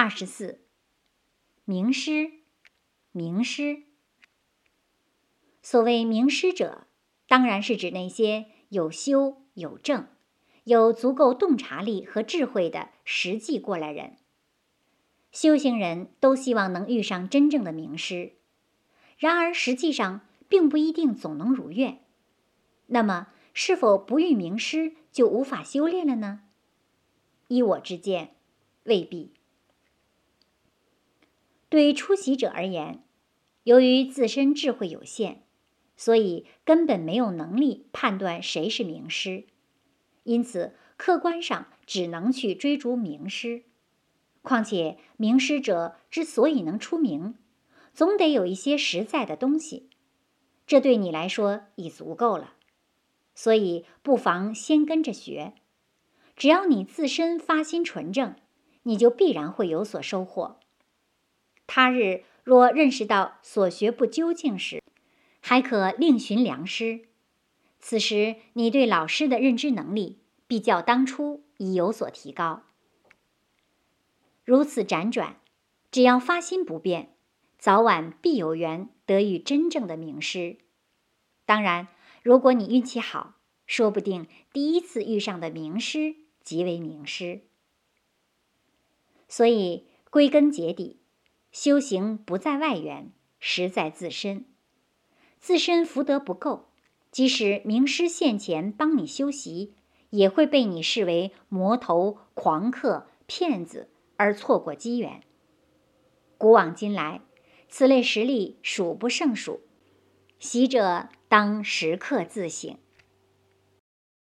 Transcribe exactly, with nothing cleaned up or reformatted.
二十四，名师，名师。所谓名师者，当然是指那些有修有证、有足够洞察力和智慧的实际过来人。修行人都希望能遇上真正的名师，然而实际上并不一定总能如愿。那么，是否不遇名师就无法修炼了呢？依我之见，未必。对出席者而言，由于自身智慧有限，所以根本没有能力判断谁是名师，因此客观上只能去追逐名师。况且名师者之所以能出名，总得有一些实在的东西，这对你来说已足够了。所以不妨先跟着学，只要你自身发心纯正，你就必然会有所收获。他日若认识到所学不究竟时，还可另寻良师。此时你对老师的认知能力必较当初已有所提高。如此辗转，只要发心不变，早晚必有缘得遇真正的名师。当然，如果你运气好，说不定第一次遇上的名师即为名师。所以归根结底，修行不在外缘，实在自身。自身福德不够，即使名师现前帮你修习，也会被你视为魔头、狂客、骗子而错过机缘。古往今来，此类实例数不胜数，习者当时刻自省。